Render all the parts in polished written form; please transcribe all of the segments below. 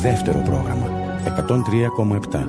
δεύτερο πρόγραμμα 103,7.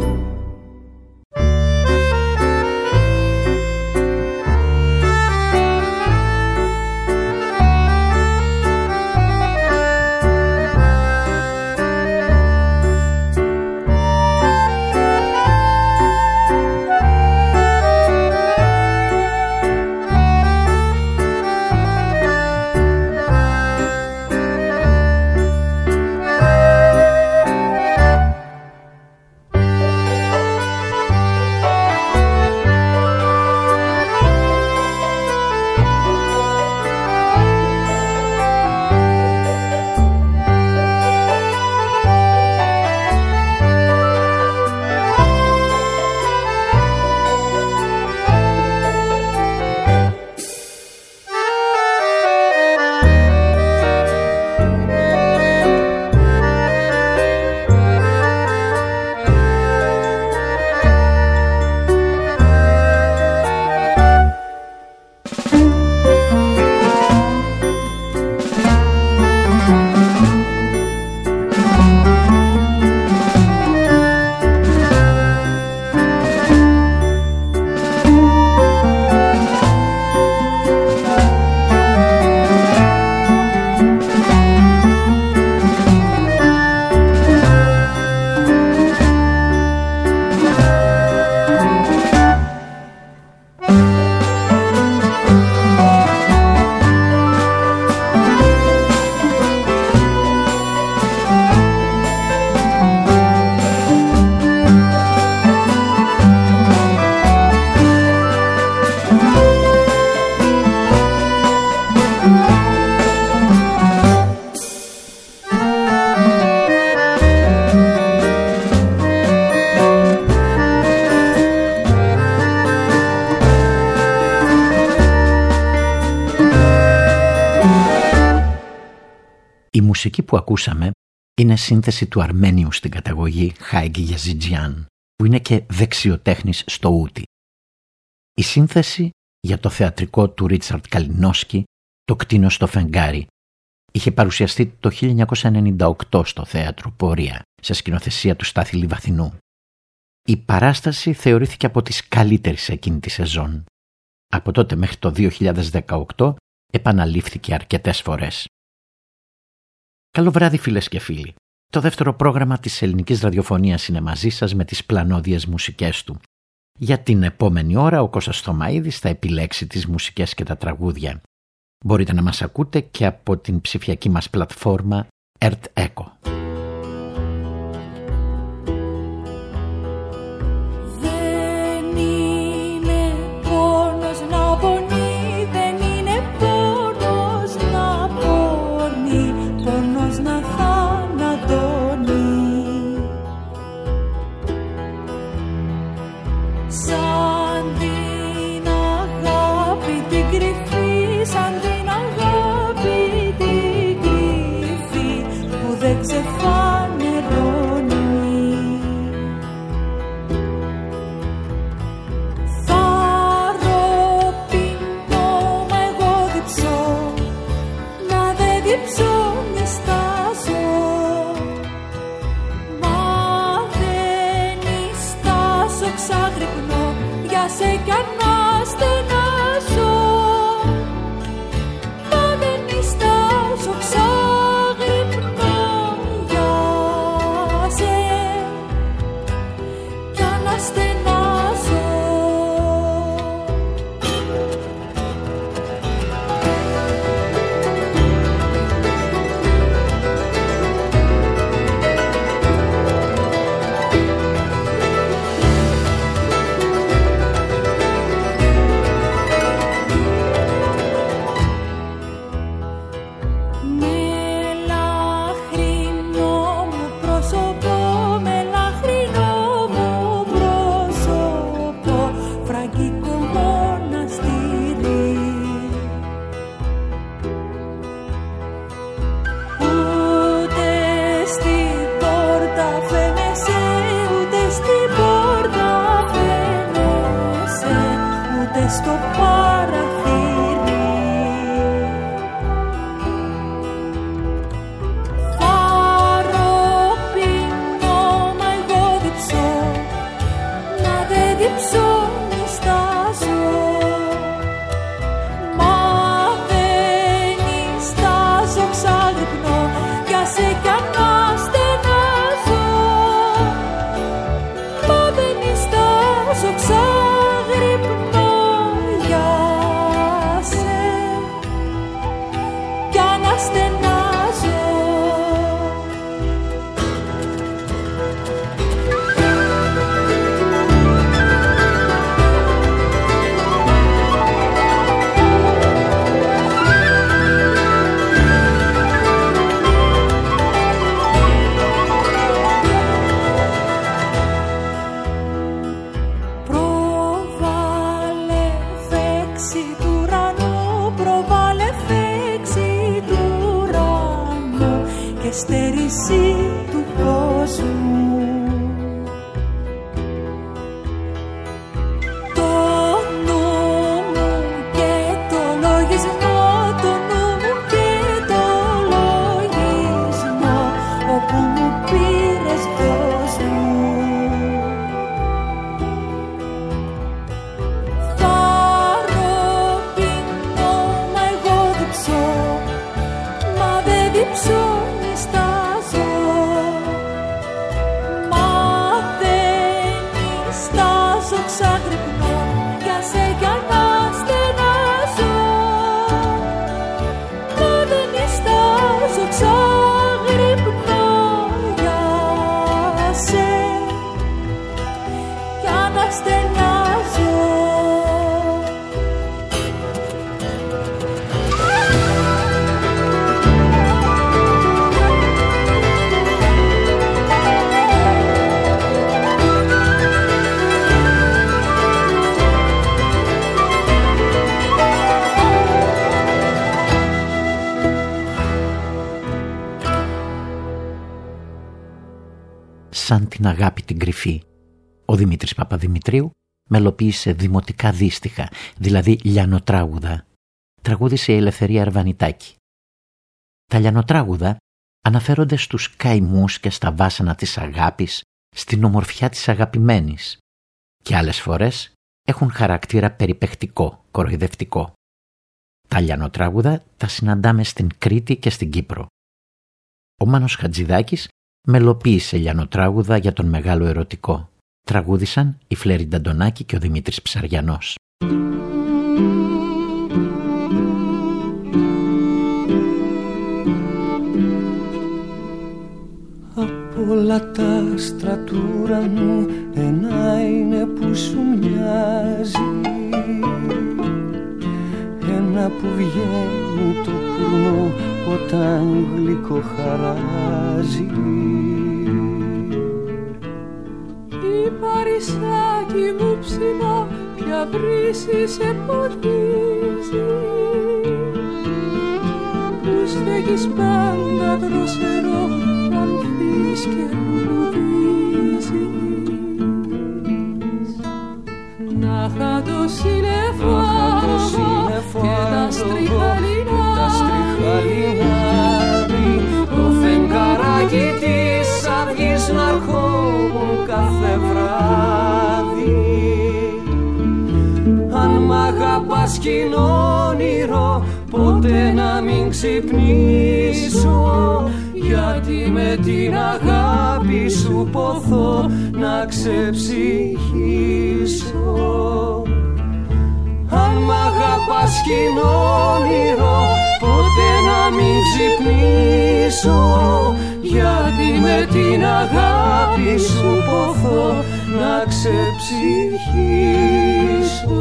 Η μουσική που ακούσαμε είναι σύνθεση του Αρμένιου στην καταγωγή Χάιγκη Γιαζιτζιάν, που είναι και δεξιοτέχνης στο ούτι. Η σύνθεση για το θεατρικό του Ρίτσαρντ Καλινόσκι, «Το κτήνος στο φεγγάρι», είχε παρουσιαστεί το 1998 στο θέατρο Πορεία, σε σκηνοθεσία του Στάθη Λιβαθινού. Η παράσταση θεωρήθηκε από τις καλύτερες εκείνη τη σεζόν. Από τότε μέχρι το 2018 επαναλήφθηκε αρκετές φορές. Καλό βράδυ φίλες και φίλοι. Το δεύτερο πρόγραμμα της ελληνικής ραδιοφωνίας είναι μαζί σας με τις πλανόδιες μουσικές του. Για την επόμενη ώρα ο Κώστας Θωμαίδης θα επιλέξει τις μουσικές και τα τραγούδια. Μπορείτε να μας ακούτε και από την ψηφιακή μας πλατφόρμα Earth Echo. Φαροπίνο καθυστέρηση του κόσμου. Το νου μου και το λογισμό, το νου μου και το λογισμό, όπου μου πήρες δώσ' μου. Σαν την αγάπη την κρυφή, ο Δημήτρης Παπαδημητρίου μελοποίησε δημοτικά δύστιχα, δηλαδή λιανοτράγουδα. Τραγούδισε η Ελευθερία Αρβανιτάκη. Τα λιανοτράγουδα αναφέρονται στους καημούς και στα βάσανα της αγάπης, στην ομορφιά της αγαπημένης και άλλες φορές έχουν χαρακτήρα περιπαιχτικό, κοροϊδευτικό. Τα λιανοτράγουδα τα συναντάμε στην Κρήτη και στην Κύπρο. Ο Μάνος Χατζηδάκης μελοποίησε λιανοτράγουδα για τον μεγάλο ερωτικό. Τραγούδισαν η Φλέρη Νταντονάκη και ο Δημήτρης Ψαριανός. Απ' όλα τα άστρα του ουρανού ένα είναι που σου μοιάζει, ένα που βγαίνει το πουρνό όταν γλυκό χαράζει. Η Παρισάκι μου ψηλά πια βρύση σε ποτίζει, που στέκεις πάντα δροσερό κι ανθείς και λουλουδίζεις. Να χα το σύννεφο και τα στριχαλινά, το φεγγαράκι της αυγής να αρχόμουν κάθε βράδυ. Αν μ' αγαπάς κι είναι όνειρο, ποτέ να μην ξυπνήσω, γιατί με την αγάπη σου ποθώ να ξεψυχήσω. Αν μ' αγαπάς κι είναι όνειρο, ποτέ να μην ξυπνήσω, γιατί με την αγάπη σου ποθώ να ξεψυχήσω.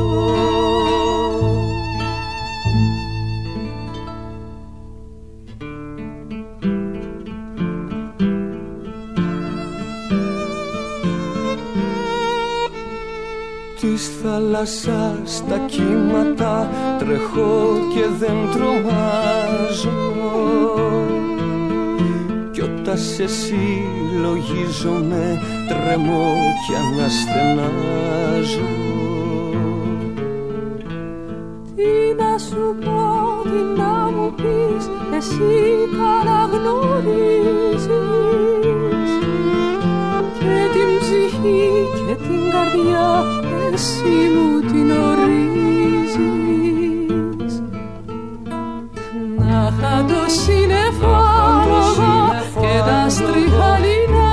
Της θάλασσας τα κύματα τρέχω και δεν τρομάζω, κι όταν σε συλλογίζομαι τρεμώ κι αναστενάζω. Τι να σου πω, τι να μου πεις, εσύ καλά γνωρίζεις, και την ψυχή και την καρδιά εσύ μου την ορίζεις. Να χα το σύννεφο και τα στριχαλινά,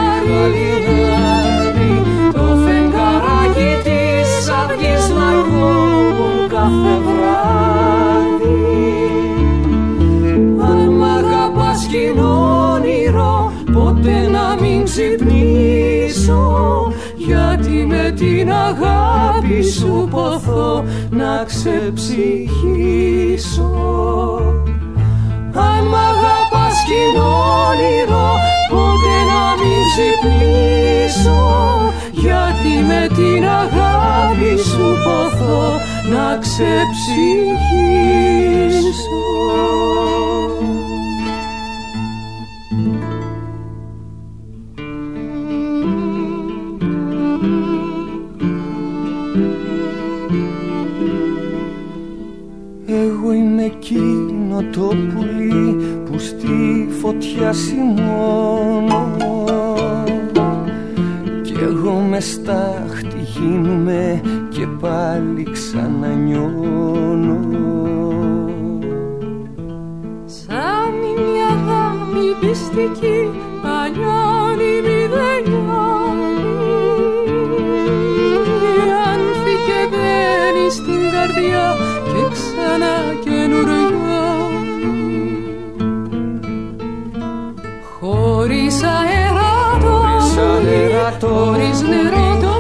το φεγγαράκι της αυγής να αρχόμουν κάθε βράδυ. Αν μ' αγαπάς κι είναι όνειρο, ποτέ να μην ξυπνήσω, γιατί με την αγάπη σου ποθώ να ξεψυχήσω. Αν μ' αγαπάς κι είναι όνειρο, ποτέ να μην ξυπνήσω, γιατί με την αγάπη σου ποθώ να ξεψυχήσω. πάλι που στη φωτιά σημώνω κι εγώ μες στάχτη γίνουμε και πάλι ξανανιώνω. Σαν μια γάμη πιστική παλιάνη μηδενιάνη άνθη και μπαίνει στην καρδιά και ξανά καινουριάνει χωρίς αεράτο, χωρίς νερό το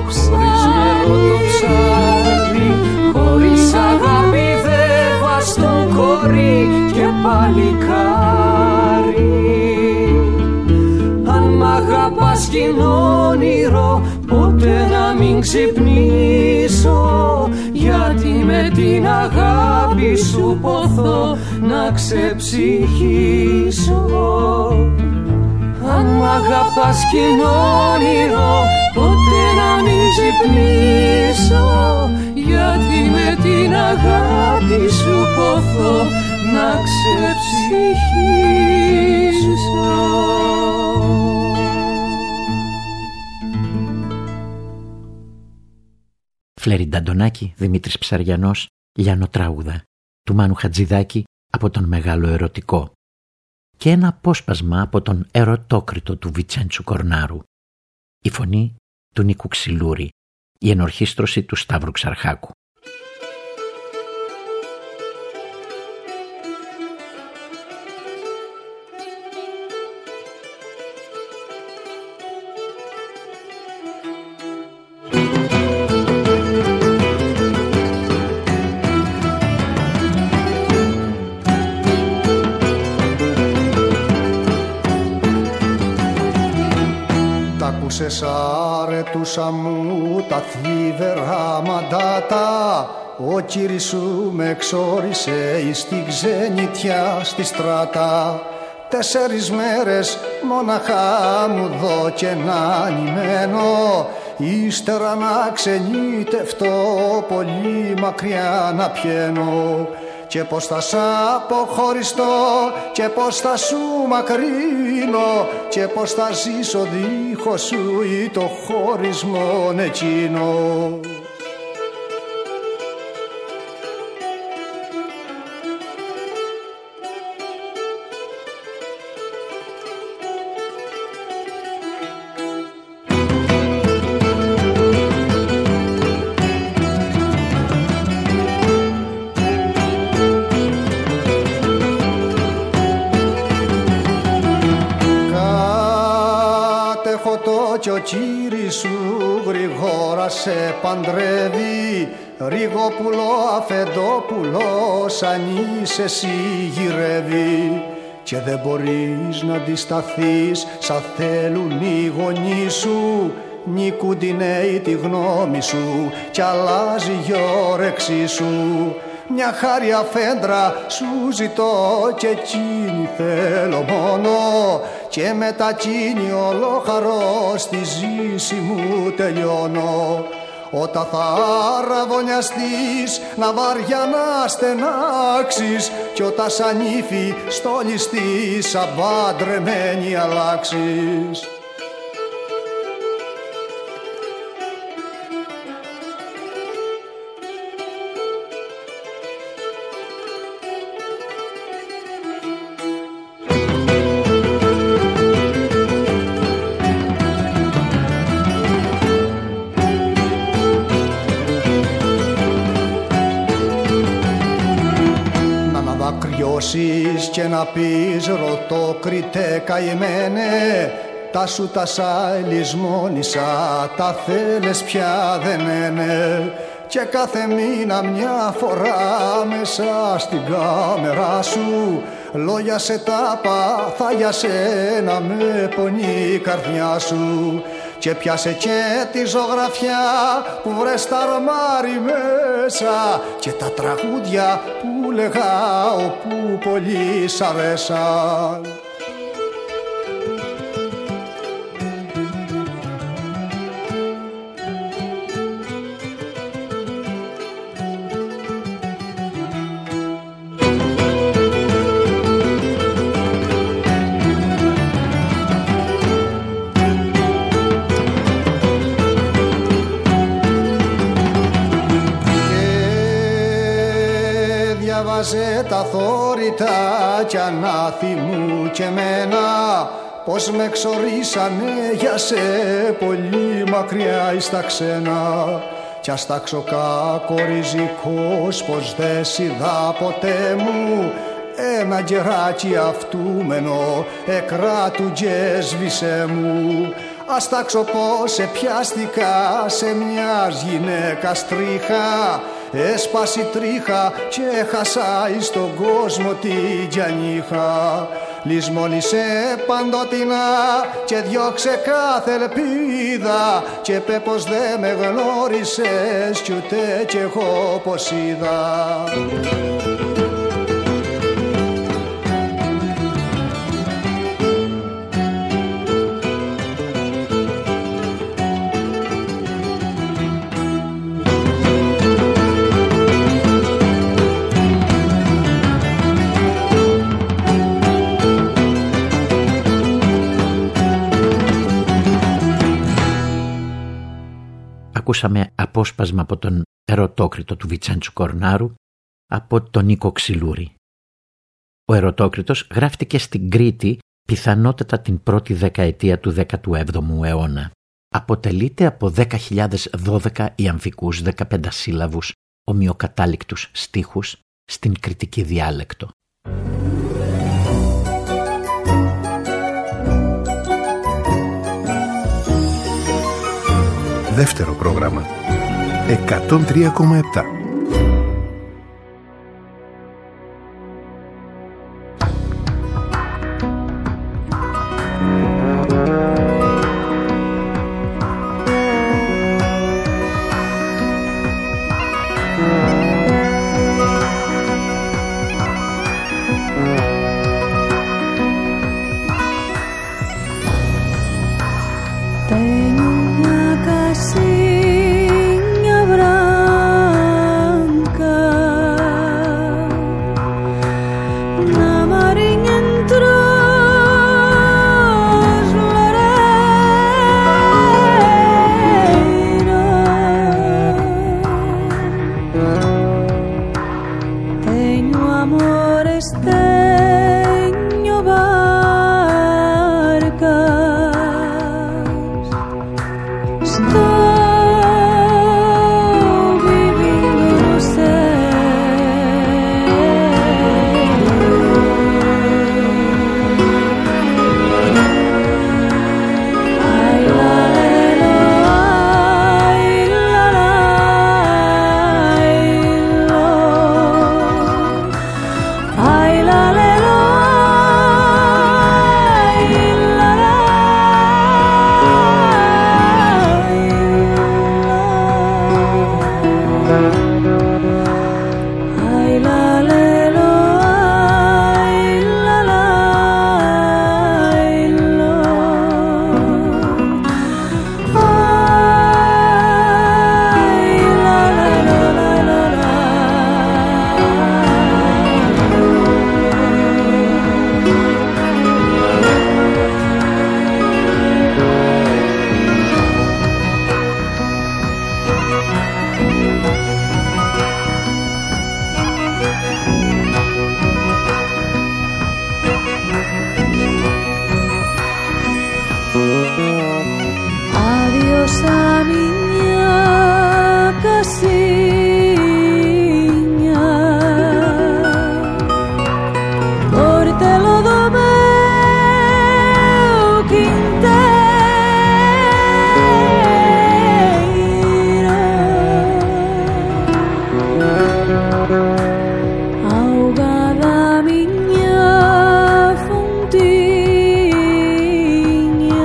ψάρι, χωρίς αγάπη δεν βαστόν κορί και παλικάρι. Αν μ' αγαπάς κι είναι όνειρο ποτέ να μην ξυπνήσω, γιατί με την αγάπη σου ποθώ να ξεψυχήσω. Αν μ' αγαπάς κι είναι όνειρο ποτέ να μην ξυπνήσω, γιατί με την αγάπη σου ποθώ να ξεψυχήσω. Φλέριντα Αντωνάκη, Δημήτρης Ψαριανός, Λιανοτράγουδα, του Μάνου Χατζηδάκη από τον Μεγάλο Ερωτικό και ένα απόσπασμα από τον Ερωτόκριτο του Βιτσέντσου Κορνάρου. Η φωνή του Νίκου Ξυλούρη, η ενορχήστρωση του Σταύρου Ξαρχάκου. Αρετούσα μου τα θλίβερα μαντάτα, ο κύρις σου με εξόρισε εις τη ξενιτιά στη στράτα. 4 μέρες μοναχά μου δω και να νημένω, ύστερα να ξενιτευτώ πολύ μακριά να πιένω. Και πως θα σ' αποχωριστώ και πως θα σου μακρύνω και πως θα ζήσω δίχως σου ή το χωρισμόν εκείνο. Κι ο κύρις σου γρήγορα σε παντρεύει, Ριγόπουλο αφεντόπουλο σαν είσαι εσύ γυρεύει. Και δεν μπορείς να αντισταθείς σαν θέλουν οι γονείς σου, νικούν οι νέοι τη γνώμη σου κι αλλάζει η όρεξή σου. Μια χάρη αφέντρα σου ζητώ και εκείνη θέλω μόνο, και μετά εκείνη ολοχαρό στη ζήση μου τελειώνω. Όταν θα αραβωνιαστείς να βαριά να στενάξεις, κι όταν σαν ύφη στολιστείς σαν παντρεμένη αλλάξεις. Και να πεις ρωτόκριτε καημένε, τα σου τα σαλισμόνισα, τα θέλες πια δεν είναι. Και κάθε μήνα μια φορά μέσα στην κάμερα σου λόγια σε τάπα, θα για σένα με πονεί η καρδιά σου. Και πιάσε και τη ζωγραφιά που βρες τα αρμάρι μέσα, και τα τραγούδια που λέγα όπου πολύ σ' αρέσαν. τα θόρυτα κι ανάθυμου και μένα, πως με ξορίσανε για σε πολύ μακριά εις τα ξένα. Κι ας τάξω κακοριζικός πως δε σ' ποτέ μου, ένα γεράκι αυτούμενο εκράτου και σβήσε μου. Ας τάξω πως επιάστηκα σε μιας γυναίκας τρίχα, έσπαση τρίχα και χάσα εις τον κόσμο την γιανίχα. Λησμόνισε παντότινα και διώξε κάθε ελπίδα, και πέ πως δε με γνώρισες κι ούτε κι εγώ πως είδα. Ακούσαμε απόσπασμα από τον Ερωτόκριτο του Βιτσέντσου Κορνάρου από τον Νίκο Ξυλούρη. Ο Ερωτόκριτος γράφτηκε στην Κρήτη πιθανότατα την πρώτη δεκαετία του 17ου αιώνα. Αποτελείται από 10.012 ιαμφικούς 15 σύλλαβους ομοιοκατάληκτους στίχους στην κρητική διάλεκτο. Δεύτερο πρόγραμμα 103,7.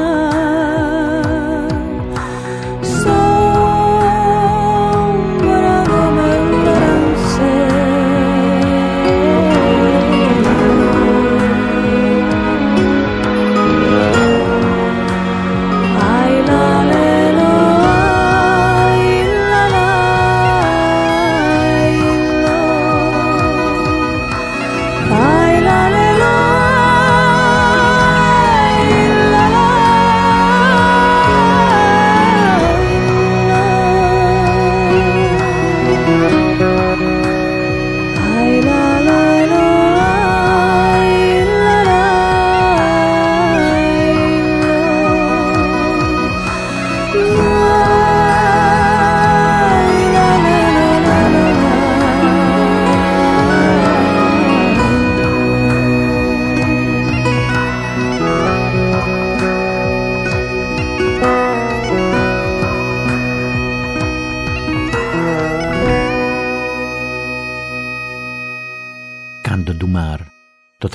Sombra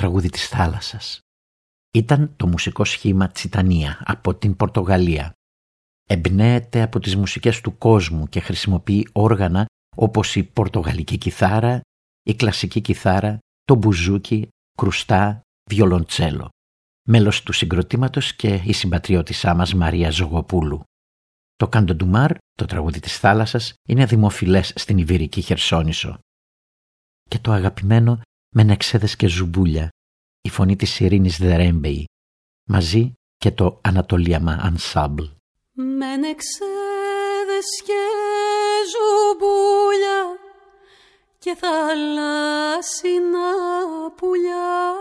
τραγούδι της θάλασσας. Ήταν το μουσικό σχήμα Τσιτανία από την Πορτογαλία. Εμπνέεται από τις μουσικές του κόσμου και χρησιμοποιεί όργανα όπως η πορτογαλική κιθάρα, η κλασική κιθάρα, το μπουζούκι, κρουστά, βιολοντσέλο. Μέλος του συγκροτήματος και η συμπατριώτησά μας Μαρία Ζωγοπούλου. Το Κάντο ντου Μάρ, το τραγούδι της θάλασσας, είναι δημοφιλές στην Ιβηρική Χερσόνησο. Και το αγαπημένο Μενεξέδες και Ζουμπούλια, η φωνή της Ειρήνης Δερέμπεϊ, μαζί και το Ανατολίαμα Ανσάμπλ. Μενεξέδες και ζουμπούλια και θαλάσσινα πουλιά,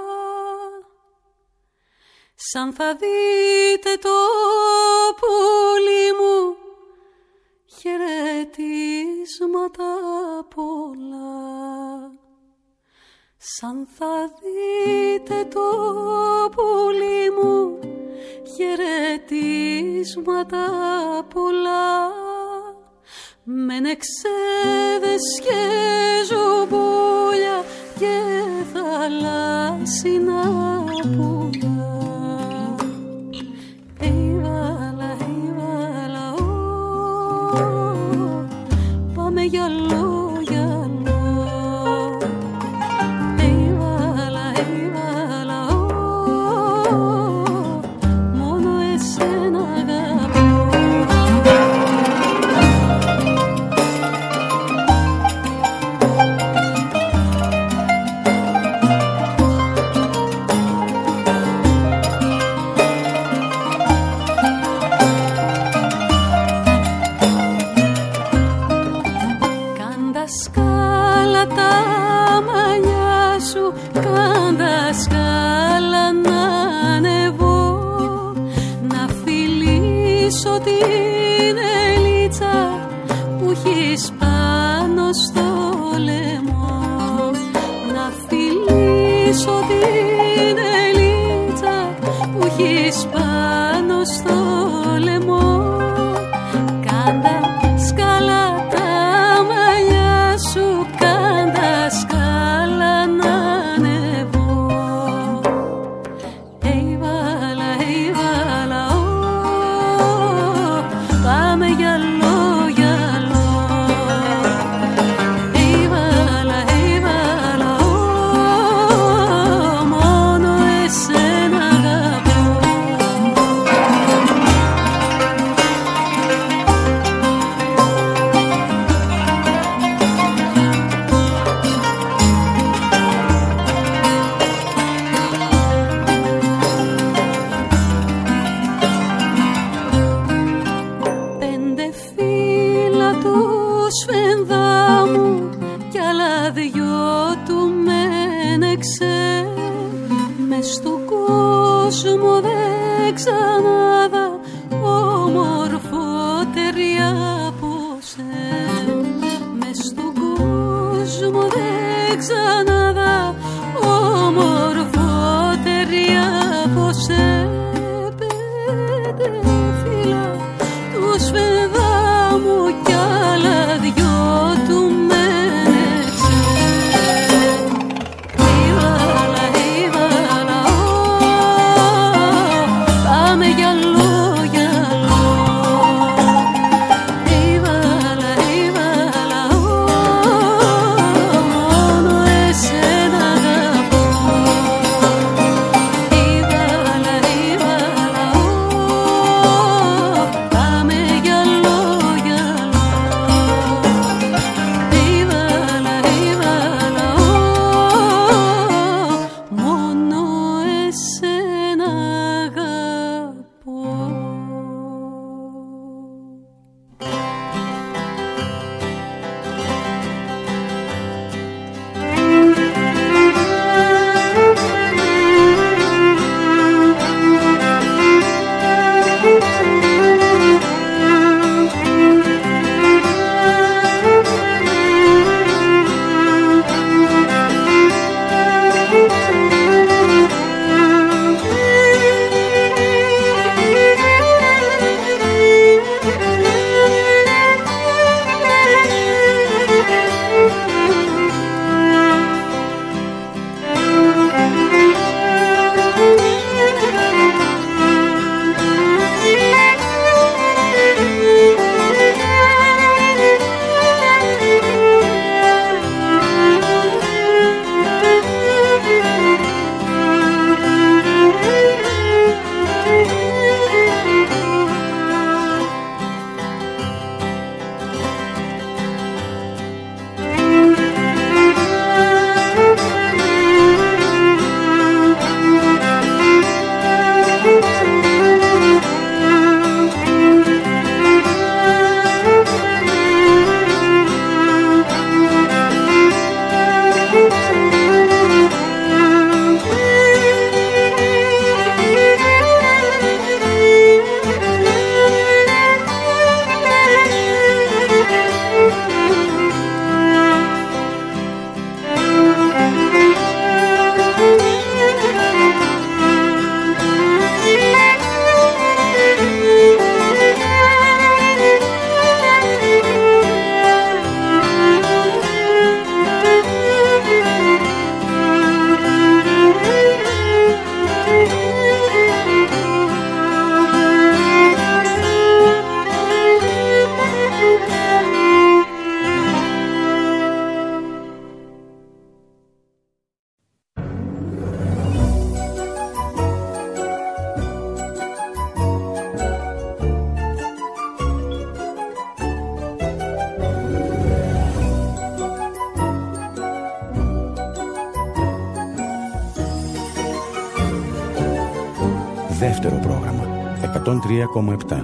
σαν θα δείτε το πουλί μου χαιρετίσματα πολλά. Σαν θα δείτε το πουλί μου χαιρετίσματα πολλά. Μενεξέδες και ζουμπούλια και θαλάσσινα πουλιά. Πάμε γυαλό, γυαλό. Μόνο εσένα αγαπώ. Σκάλα τα μαλλιά σου, κάντα σκάλα να ανεβώ, να φιλήσω την ελίτσα που έχεις πάνω στο λαιμό. Να φιλήσω την ελίτσα που έχεις πάνω στο λαιμό. Κάντα σκάλα σου, κάντα σκάλα να ανεβώ. Έβαλα, πάμε γυαλό, γυαλό. Έβαλα, μόνο εσένα αγαπώ. Σφενδά μου κι άλλα δυο του Μενεξέ. Μες στον κόσμο δεν ξανάδα ομορφότερη από σε. Μες στον κόσμο δεν ξανάδα ομορφότερη από σε. Πέντε φύλλα του σφενδά μου κι άλλα δυο του Μενεξέ. Έβαλα, πάμε γυαλό, γυαλό. Έβαλα, μόνο εσένα αγαπώ. Έβαλα, Δεύτερο πρόγραμμα 103,7.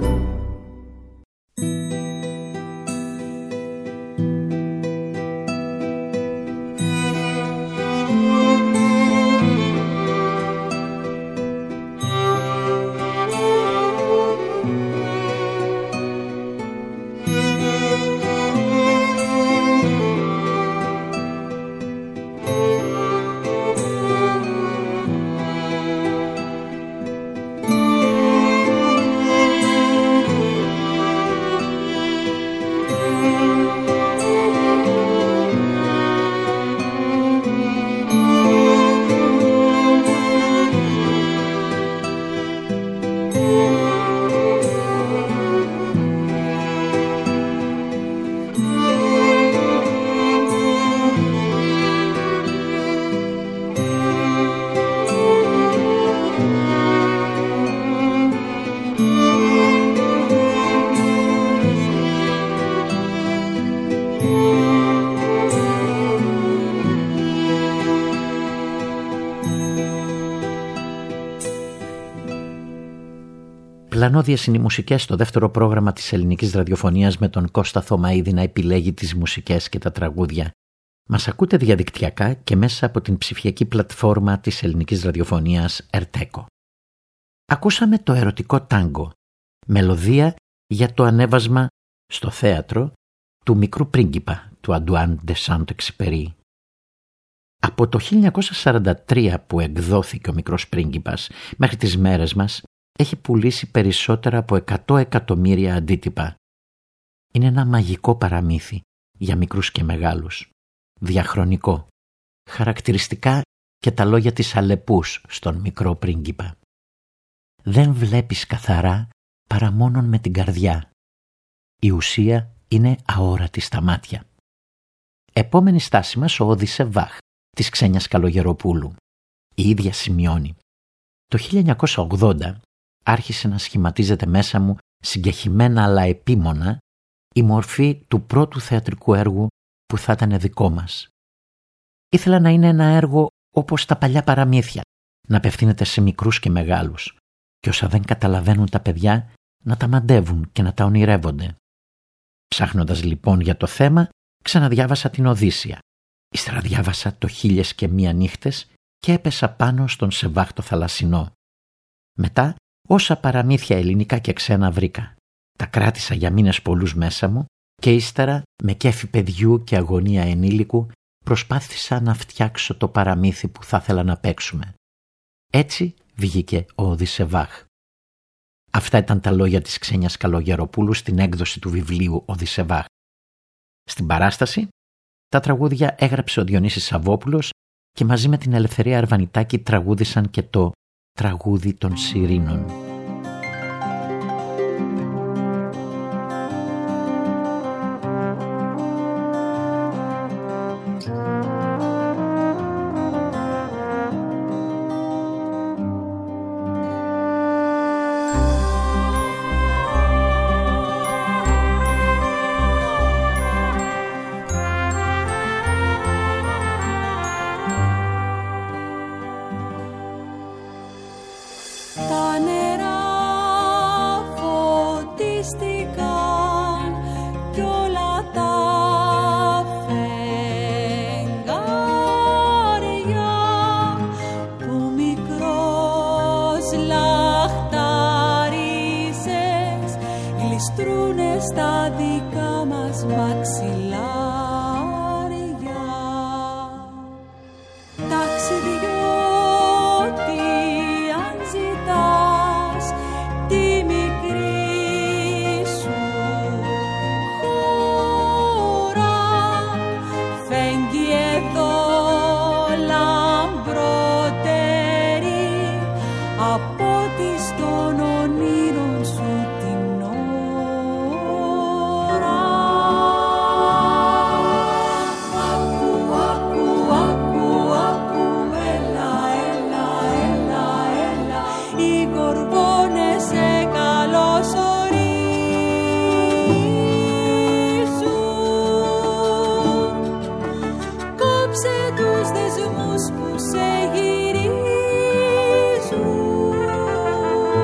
Πλανώδιες είναι οι μουσικές στο δεύτερο πρόγραμμα της ελληνικής ραδιοφωνίας με τον Κώστα Θωμαίδη να επιλέγει τις μουσικές και τα τραγούδια. Μας ακούτε διαδικτυακά και μέσα από την ψηφιακή πλατφόρμα της ελληνικής ραδιοφωνίας Ερτέκο. Ακούσαμε το ερωτικό τάγκο, μελωδία για το ανέβασμα στο θέατρο του Μικρού Πρίγκιπα του Αντουάν ντε Σαντ-Εξυπερί. Από το 1943 που εκδόθηκε ο Μικρός Πρίγκιπας μέχρι τις μέρες μας έχει πουλήσει περισσότερα από 100 εκατομμύρια αντίτυπα. Είναι ένα μαγικό παραμύθι για μικρούς και μεγάλους. Διαχρονικό. Χαρακτηριστικά και τα λόγια της Αλεπούς στον Μικρό Πρίγκιπα. Δεν βλέπεις καθαρά παρά μόνον με την καρδιά. Η ουσία είναι αόρατη στα μάτια. Επόμενη στάση μας ο Οδυσεβάχ της Ξένιας Καλογεροπούλου. Η ίδια σημειώνει. Το 1980 άρχισε να σχηματίζεται μέσα μου συγκεχημένα αλλά επίμονα η μορφή του πρώτου θεατρικού έργου που θα ήταν δικό μας. Ήθελα να είναι ένα έργο όπως τα παλιά παραμύθια, να απευθύνεται σε μικρούς και μεγάλους και όσα δεν καταλαβαίνουν τα παιδιά να τα μαντεύουν και να τα ονειρεύονται. Ψάχνοντας λοιπόν για το θέμα, ξαναδιάβασα την Οδύσσεια. Ύστερα διάβασα το 1001 νύχτες και έπεσα πάνω στον Σεβάχ το θαλασσινό. Μετά όσα παραμύθια ελληνικά και ξένα βρήκα. Τα κράτησα για μήνες πολλούς μέσα μου και ύστερα με κέφι παιδιού και αγωνία ενήλικου προσπάθησα να φτιάξω το παραμύθι που θα ήθελα να παίξουμε. Έτσι βγήκε ο Οδυσεβάχ. Αυτά ήταν τα λόγια της Ξένιας Καλογεροπούλου στην έκδοση του βιβλίου Οδυσεβάχ. Στην παράσταση τα τραγούδια έγραψε ο Διονύσης Σαββόπουλος και μαζί με την Ελευθερία Αρβανιτάκη τραγούδισαν και το «Τραγούδι των Σιρήνων». Τους δεσμούς που σε γυρίζουν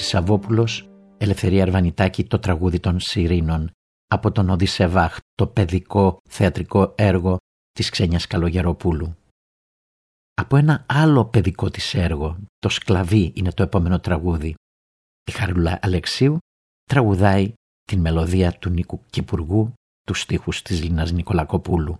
Θανάσης Σαββόπουλος, Ελευθερία Αρβανιτάκη, το τραγούδι των Σιρήνων, από τον Οδυσσεβάχ, το παιδικό θεατρικό έργο της Ξένιας Καλογεροπούλου. Από ένα άλλο παιδικό της έργο, το Σκλαβί είναι το επόμενο τραγούδι. Η Χαρούλα Αλεξίου τραγουδάει την μελωδία του Νίκου Κυπουργού, τους στίχους της Λίνας Νικολακοπούλου.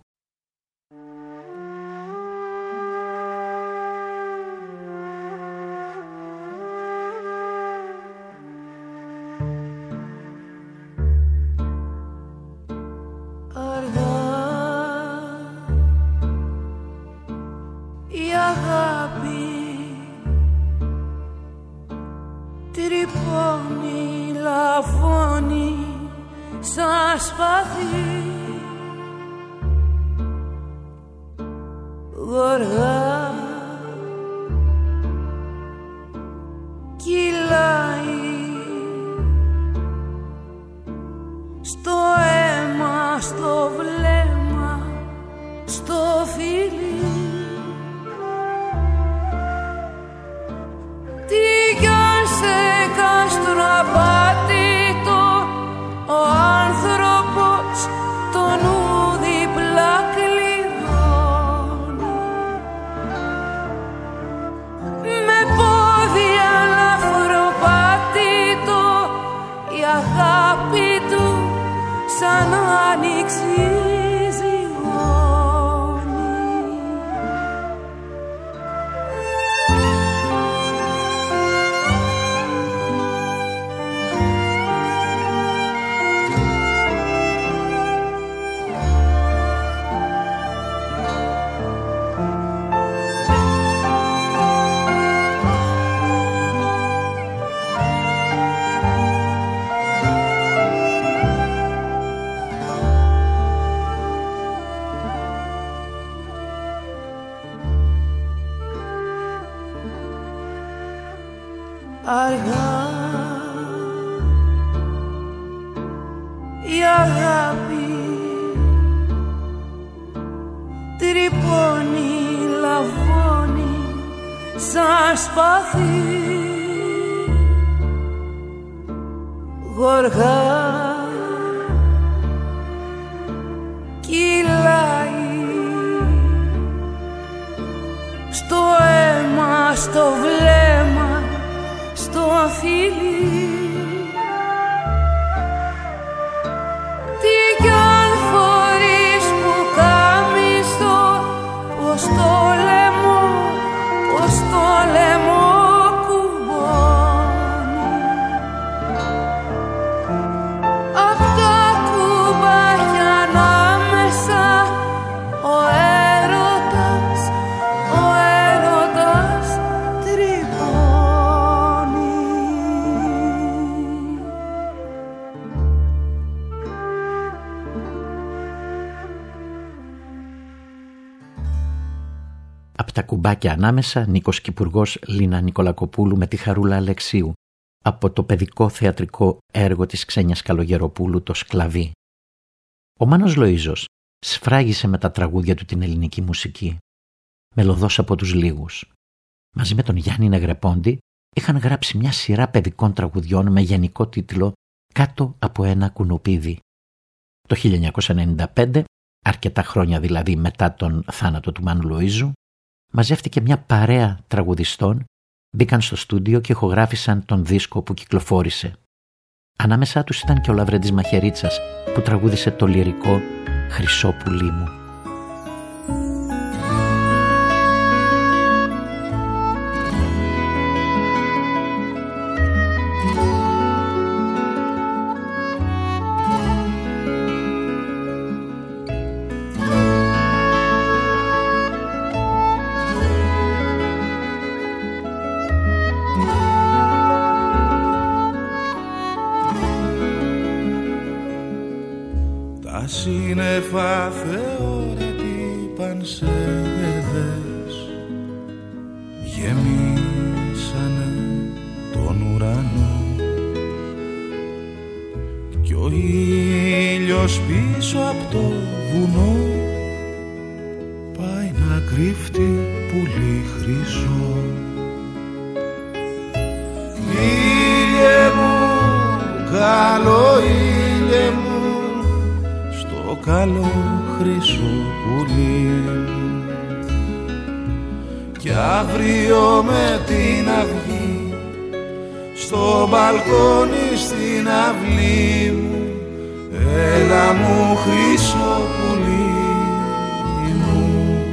Αργά η αγάπη τρυπώνει, λαβώνει σαν σπαθί, γοργά κυλάει στο αίμα, στο βλέμμα, στο φίλι. Τι κι αν φορείς που κάμισο, πως το λαιμό, πως το λαιμό κουμπώνει. Απ' τα κουμπάκια ανάμεσα ο έρωτας τρυπώνει. Απ' τα κουμπάκια ανάμεσα, Νίκος Κυπουργός, Λίνα Νικολακοπούλου με τη Χαρούλα Αλεξίου, από το παιδικό θεατρικό έργο της Ξένιας Καλογεροπούλου, το Σκλαβί. Ο Μάνος Λοΐζος σφράγισε με τα τραγούδια του την ελληνική μουσική, μελωδός από τους λίγους. Μαζί με τον Γιάννη Νεγρεπόντι είχαν γράψει μια σειρά παιδικών τραγουδιών με γενικό τίτλο «Κάτω από ένα κουνουπίδι». Το 1995, αρκετά χρόνια δηλαδή μετά τον θάνατο του Μάνου Λοΐζου, μαζεύτηκε μια παρέα τραγουδιστών, μπήκαν στο στούντιο και ηχογράφησαν τον δίσκο που κυκλοφόρησε. Ανάμεσά τους ήταν και ο Λαβρέντης Μαχαιρίτσας που τραγούδισε το λυρικό «Χρυσό πουλί μου». Τα σύννεφα θεώρητη πανσέδες γεμίσανε τον ουρανό κι ο ήλιος πίσω από το βουνό πάει να κρύφτει πουλί χρυσό. Ήλιε καλό ήλιε μου, στο καλό χρυσό πουλί. Κι αύριο με την αυγή στο μπαλκόνι στην αυλή μου, έλα μου χρυσό πουλί μου.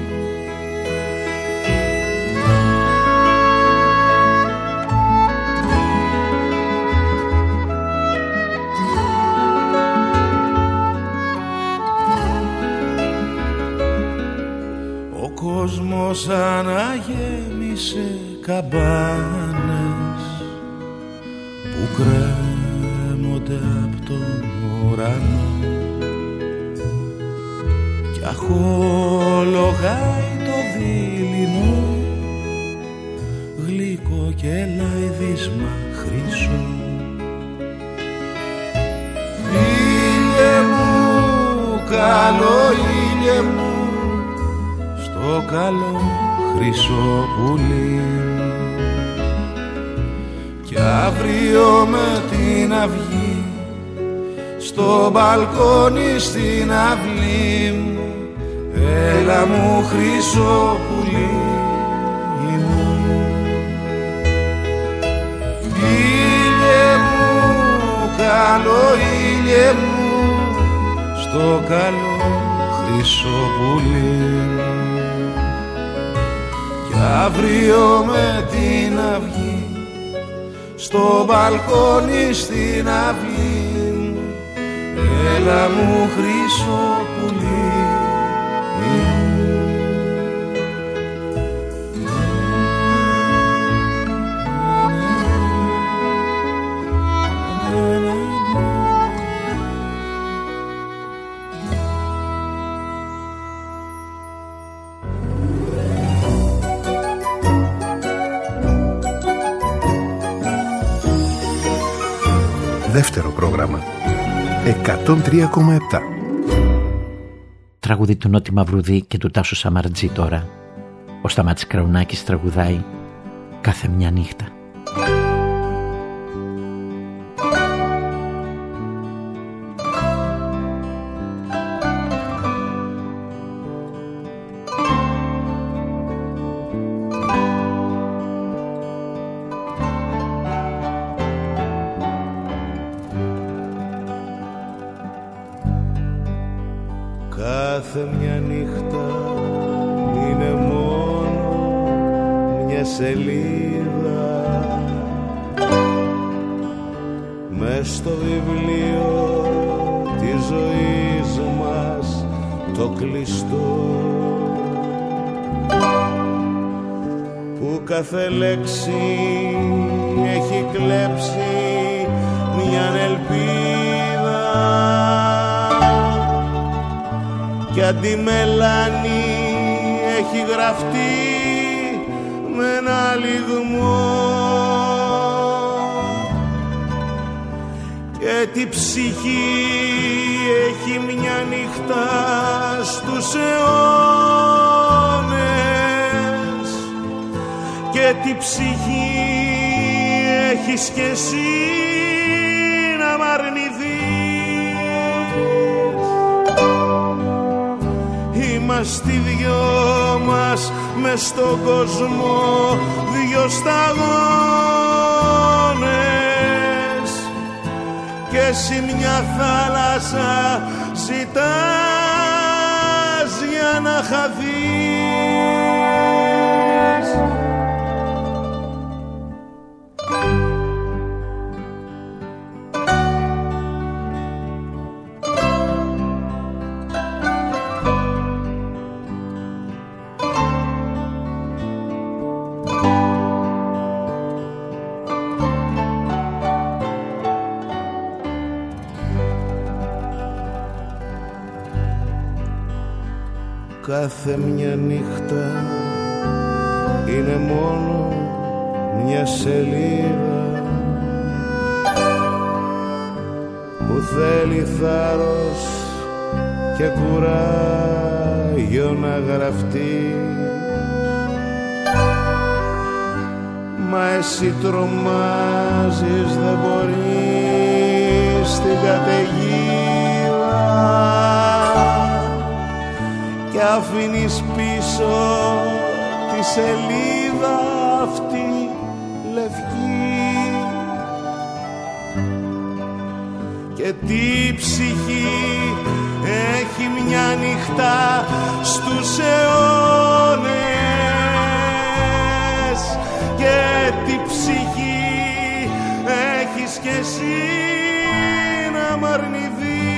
Ο κόσμος αναγέμισε καμπάνες που κρέμονται απ' τον ουρανό κι αχολογάει το δειλινό γλυκό και λαϊδίσμα χρυσό. Ήλιε μου, καλό ήλιε μου, στο καλό χρυσό πουλί. Κι αύριο με την αυγή στο μπαλκόνι στην αυλή μου, έλα μου χρυσό πουλί μου. Ήλιε μου, καλό ήλιε μου, στο καλό χρυσό πουλί. Κι αύριο με την αυγή στο μπαλκόνι στην αυλή μου, έλα μου χρυσό πουλί. Δεύτερο πρόγραμμα 103,7. Τραγούδι του Νότι Μαυρουδή και του Τάσου Σαμαρτζή τώρα. Ο Σταμάτης Κραουνάκης τραγουδάει «Κάθε μια νύχτα». Κάθε μια νύχτα είναι μόνο μια σελίδα μες στο βιβλίο της ζωής μας το κλειστό, που κάθε λέξη έχει κλέψει μιαν ελπίδα κι αντιμελάνι έχει γραφτεί με ένα λιγμό και τη ψυχή έχει μια νύχτα στους αιώνες και τη ψυχή έχεις κι εσύ να μ' αρνηθείς. Είμαστε δυο μας μες στον κόσμο, δυο σταγόνες και εσύ μια θάλασσα ζητάς για να χαθείς. Κάθε μια νύχτα είναι μόνο μια σελίδα που θέλει θάρρος και κουράγιο να γραφτεί. Μα εσύ τρομάζεις, δεν μπορείς στην καταιγίδα κι αφήνεις πίσω τη σελίδα αυτή λευκή και τι ψυχή έχει μια νύχτα στους αιώνες και τι ψυχή έχεις κι εσύ να μ' αρνηθείς.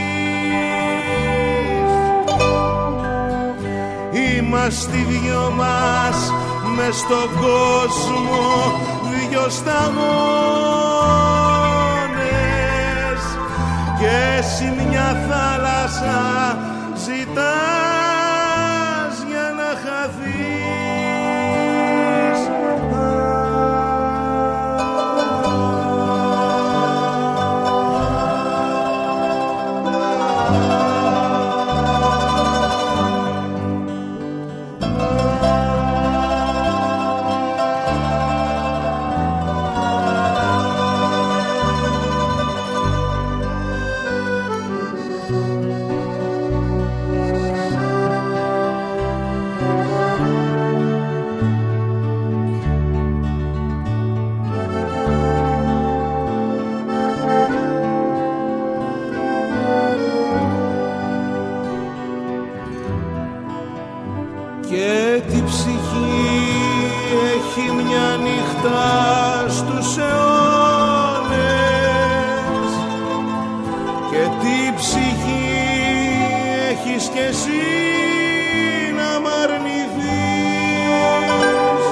Είμαστε οι δυο μας μες στον κόσμο, δυο σταγόνες και εσύ μια θάλασσα ζητάς για να χαθείς. Και τη ψυχή έχει μια νύχτα στους αιώνες και τη ψυχή έχεις κι εσύ να μ' αρνηθείς.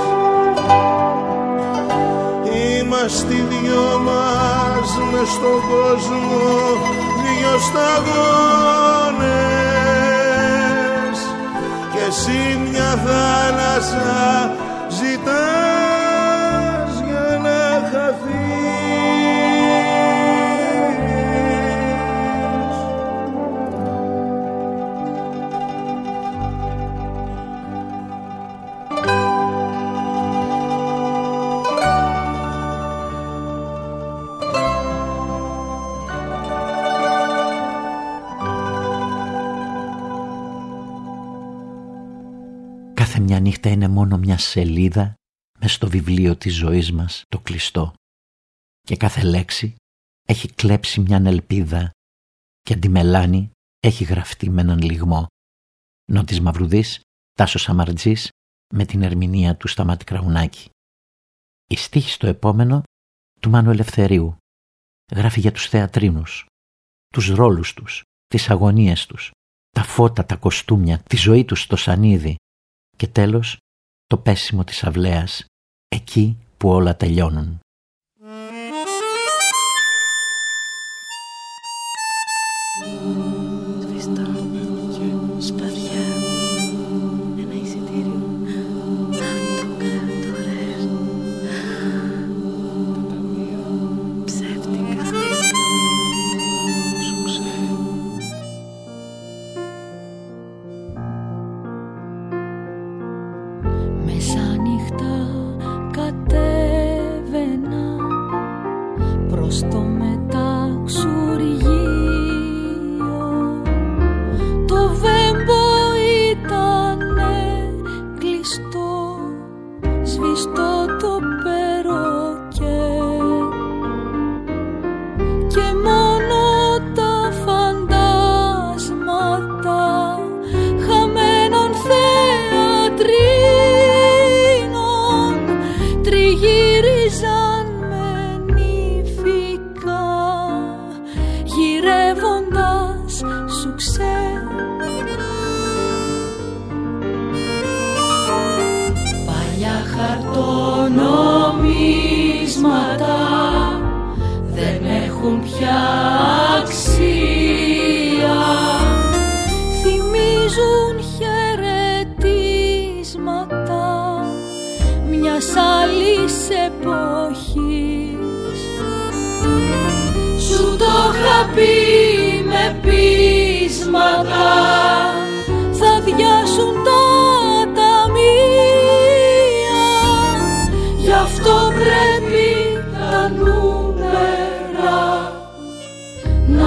Είμαστε οι δυο μας μες στον κόσμο, δυο σταγόνες και εσύ μια θάλασσα ζητάς για να χαθείς. Κάθε μια νύχτα είναι μόνο μια σελίδα μες στο βιβλίο της ζωής μας, το κλειστό. Και κάθε λέξη έχει κλέψει μιαν ελπίδα και αντιμελάνη έχει γραφτεί με έναν λυγμό. Νότης Μαυρουδής, Τάσος Αμαρτζής με την ερμηνεία του Σταμάτη Κραουνάκη. Η στίχη στο επόμενο του Μάνου Ελευθερίου. Γράφει για τους θεατρίνους, τους ρόλους τους, τις αγωνίες τους, τα φώτα, τα κοστούμια, τη ζωή τους στο σανίδι και τέλος το πέσιμο της αυλαίας, εκεί που όλα τελειώνουν. Σβηστό και σπαθιά, ένα εισιτήριο, tanto κρατορές, ψεύτικα, σου ξέρω. Μεσάνυχτα κατέβαινα προς το μεταξουργείο. Το βέμπο ήτανε κλειστό, σβηστό το περοκέ και μόνο τα φαντάσματα χαμένων θεατρίνων τριγύριζαν με νηφικά, γυρεύοντας σου παλιά χαρτονομίσματα δεν έχουν πια αξία, θυμίζουν χαιρετίσματα μιας άλλης εποχής. Σου το είχα πει με πείσματα, θα διάσουν τα ταμεία, γι' αυτό πρέπει τα νούμερα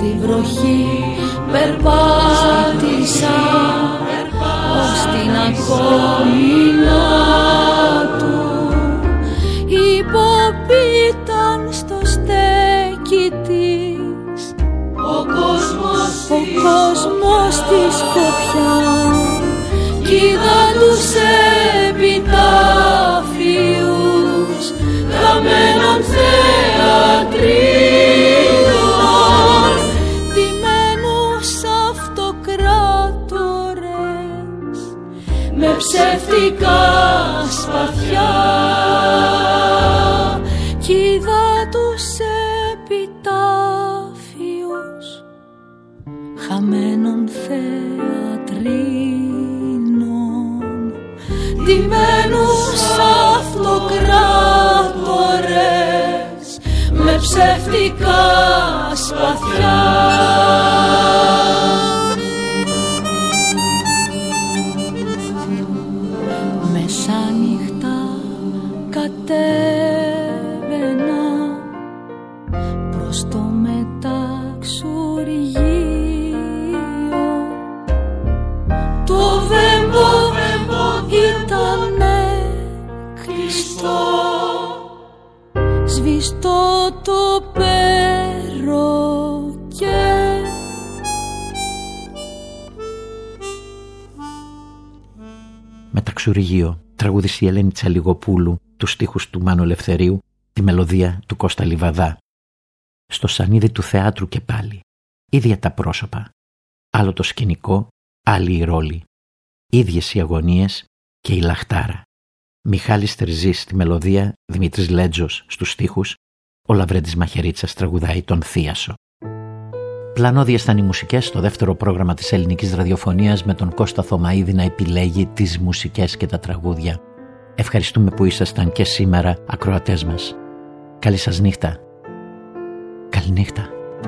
στη βροχή περπάτησα ως την ακόμηνα του. Η ποπή ήταν στο στέκι της, ο κόσμος της σκοπιά, κι είδα τους επιτάφιους χαμένων θεατρίνων, ντυμένους αυτοκράτορες με ψεύτικα σπαθιά, κι είδα τους επιτάφιους χαμένων θεατρίνων, ντυμένους αυτοκράτορες με ψεύτικα σπαθιά. Μεσάνυχτα κατέβαινα προς το μεταξουργείο. Το βέμπο ήτανε κλειστό, σβηστό το περοκέ. Μεταξουργείο τραγούδισε η Ελένη Τσαλιγοπούλου τους στίχους του Μάνου Ελευθερίου, τη μελωδία του Κώστα Λιβαδά. Στο σανίδι του θεάτρου και πάλι, ίδια τα πρόσωπα, άλλο το σκηνικό, άλλη η ρόλη, ίδιες οι αγωνίες και η λαχτάρα. Μιχάλης Τερζής στη μελωδία, Δημήτρης Λέτζος στους στίχους, ο Λαβρέντης Μαχαιρίτσας τραγουδάει τον Θίασο. Πλανώδιες ήταν οι μουσικές στο δεύτερο πρόγραμμα της ελληνικής ραδιοφωνίας, με τον Κώστα Θωμαίδη να επιλέγει τις μουσικές και τα τραγούδια. Ευχαριστούμε που ήσασταν και σήμερα ακροατές μας. Καλή σας νύχτα. Καληνύχτα.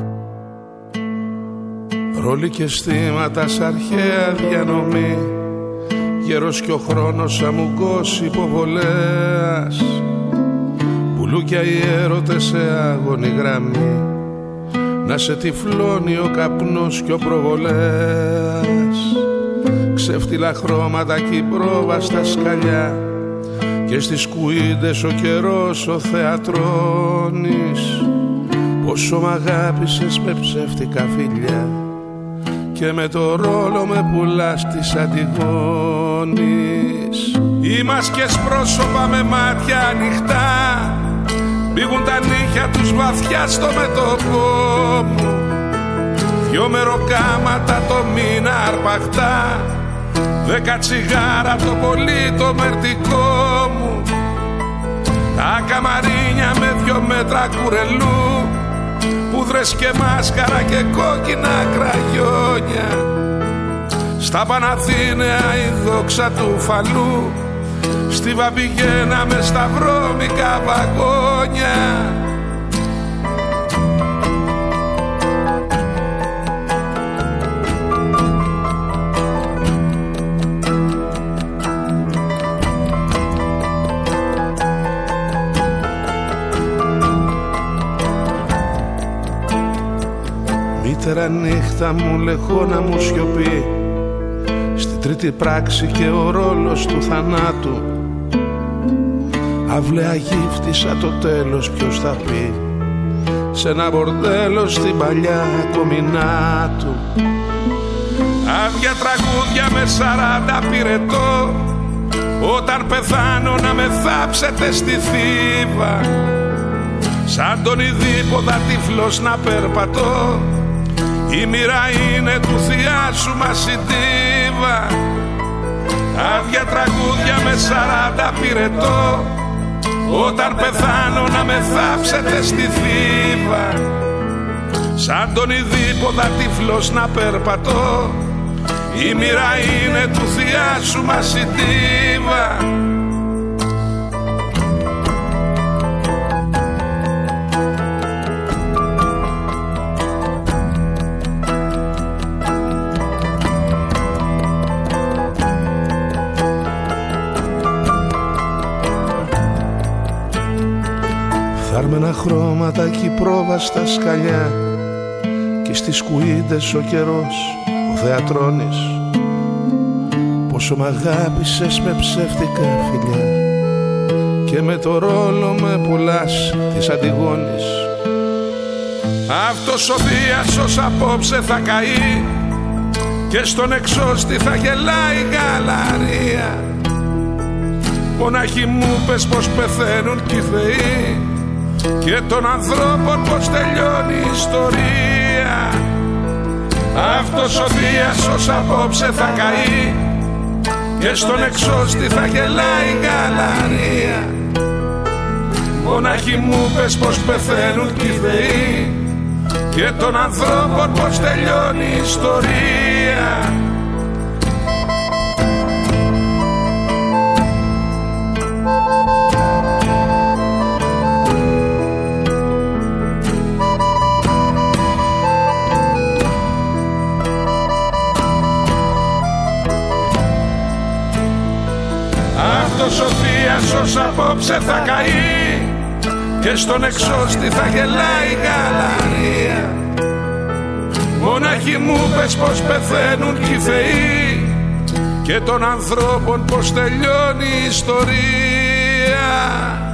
Ρόλοι και στήματα σ' αρχαία διανομή, γέρος κι ο χρόνος αμουγκός υποβολέας, πουλούκια οι έρωτες σε άγωνη γραμμή, να σε τυφλώνει ο καπνός κι ο προβολέας. Ξέφτυλα χρώματα κι η πρόβα στα σκαλιά, και στις κουίντες ο καιρός ο θεατρώνης. Πόσο μ' αγάπησες με ψεύτικα φιλιά, και με το ρόλο με πουλάς της Αντιγόνης. Οι μάσκες πρόσωπα με μάτια ανοιχτά, μπήγουν τα νύχια τους βαθιά στο μέτωπό μου. Δυο μεροκάματα το μήνα αρπαχτά, 10 τσιγάρα το πολύ το μερτικό μου. Τα καμαρίνια με 2 μέτρα κουρελού, πούδρες και μάσκαρα και κόκκινα κραγιόνια. Στα Παναθήναια η δόξα του φαλού, στη Βαμπηγένα με στα βρώμικα βαγόνια. Μήτερα νύχτα μου, λεχόνα μου σιωπή, στη τρίτη πράξη και ο ρόλος του θανάτου. Αυλαία γύφτησα το τέλος, ποιος θα πει, σε ένα μπορδέλο στην παλιά κομινά του. Άδεια τραγούδια με 40 πυρετό, όταν πεθάνω να με θάψετε στη θύβα. Σαν τον ειδήποδα τυφλός να περπατώ, η μοίρα είναι του θειάσου μας η ντίβα. Άδεια τραγούδια με 40 πυρετό, όταν πεθάνω να με θάψετε στη θύβα. Σαν τον ειδήποδα τυφλός να περπατώ, η μοίρα είναι του θειάσου μας η ντίβα. Φθάρμενα χρώματα κι η πρόβα στα σκαλιά, και στις κουίντες ο καιρός, ο θεατρώνης. Πόσο μ' αγάπησες με ψεύτικα φιλιά και με το ρόλο με πουλάς της Αντιγόνης. Αυτός ο Δίασος απόψε θα καεί και στον εξώστη θα γελάει γαλαρία. Μονάχοι μου πες πως πεθαίνουν κι οι θεοί και των ανθρώπων πως τελειώνει η ιστορία. Αυτός ο Δίασος απόψε θα καεί και στον εξώστη θα γελάει γαλαρία. Μονάχοι μου πες πως πεθαίνουν κι οι θεοί και των ανθρώπων πως τελειώνει η ιστορία. Αυτός ο Θίασος απόψε θα καεί και στον εξώστη θα γελάει γαλαρία. Μονάχοι μου πες πως πεθαίνουν κι οι θεοί και των ανθρώπων πως τελειώνει η ιστορία.